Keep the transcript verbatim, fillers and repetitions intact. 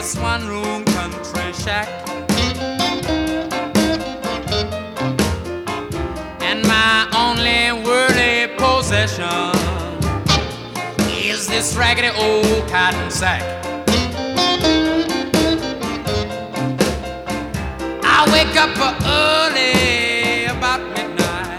this one room country shack. And my only worldly possession is this raggedy old cotton sack. I wake up early